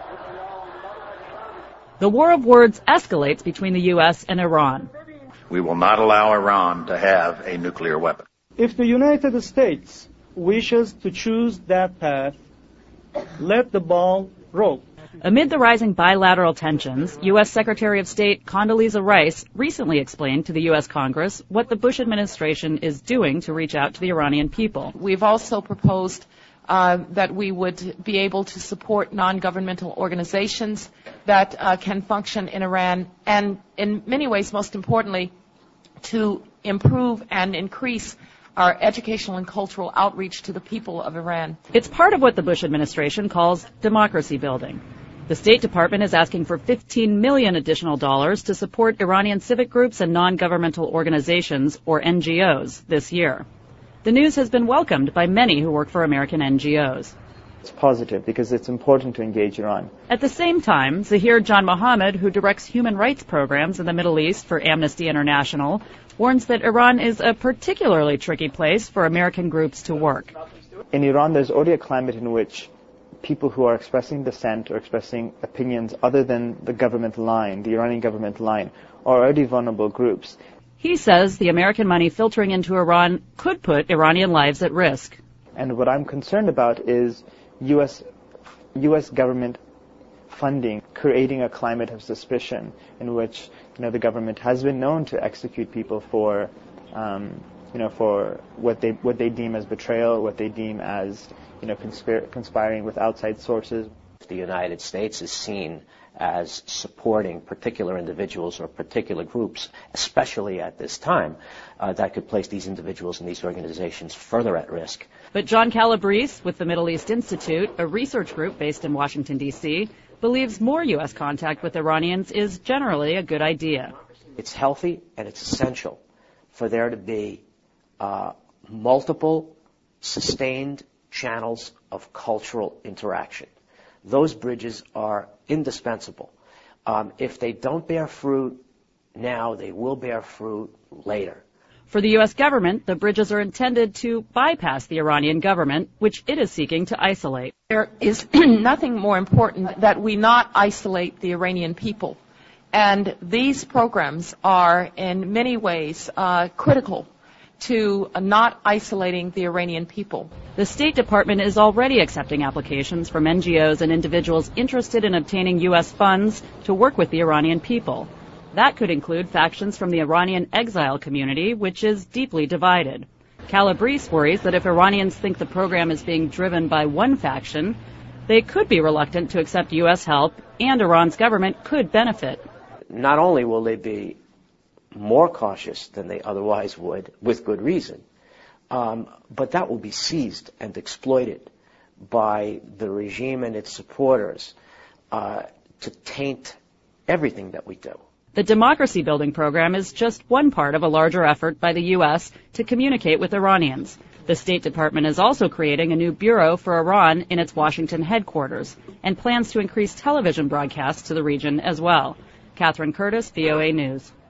The war of words escalates between the U.S. and Iran. We will not allow Iran to have a nuclear weapon. If the United States wishes to choose that path, let the ball roll. Amid the rising bilateral tensions, U.S. Secretary of State Condoleezza Rice recently explained to the U.S. Congress what the Bush administration is doing to reach out to the Iranian people. We've also proposed that we would be able to support non-governmental organizations that can function in Iran, and in many ways, most importantly, to improve and increase our educational and cultural outreach to the people of Iran. It's part of what the Bush administration calls democracy building. The State Department is asking for $15 million additional dollars to support Iranian civic groups and non-governmental organizations, or NGOs, this year. The news has been welcomed by many who work for American NGOs. It's positive because it's important to engage Iran. At the same time, Zahir Jan Mohammed, who directs human rights programs in the Middle East for Amnesty International, warns that Iran is a particularly tricky place for American groups to work. In Iran, there's already a climate in which people who are expressing dissent or expressing opinions other than the government line, the Iranian government line, are already vulnerable groups. He says the American money filtering into Iran could put Iranian lives at risk. And what I'm concerned about is U.S. government funding, creating a climate of suspicion in which, the government has been known to execute people for, for what they deem as betrayal, what they deem as, conspiring with outside sources. The United States is seen as supporting particular individuals or particular groups, especially at this time, that could place these individuals and these organizations further at risk. But John Calabrese with the Middle East Institute, a research group based in Washington, D.C., believes more U.S. contact with Iranians is generally a good idea. It's healthy and it's essential for there to be multiple, sustained channels of cultural interaction. Those bridges are indispensable. If they don't bear fruit now, they will bear fruit later. For the U.S. government, the bridges are intended to bypass the Iranian government, which it is seeking to isolate. There is nothing more important that we not isolate the Iranian people. And these programs are in many ways critical to not isolating the Iranian people. The State Department is already accepting applications from NGOs and individuals interested in obtaining U.S. funds to work with the Iranian people. That could include factions from the Iranian exile community, which is deeply divided. Calabrese worries that if Iranians think the program is being driven by one faction, they could be reluctant to accept U.S. help, and Iran's government could benefit. Not only will they be more cautious than they otherwise would, with good reason, but that will be seized and exploited by the regime and its supporters to taint everything that we do. The democracy building program is just one part of a larger effort by the U.S. to communicate with Iranians. The State Department is also creating a new bureau for Iran in its Washington headquarters and plans to increase television broadcasts to the region as well. Catherine Curtis, VOA News.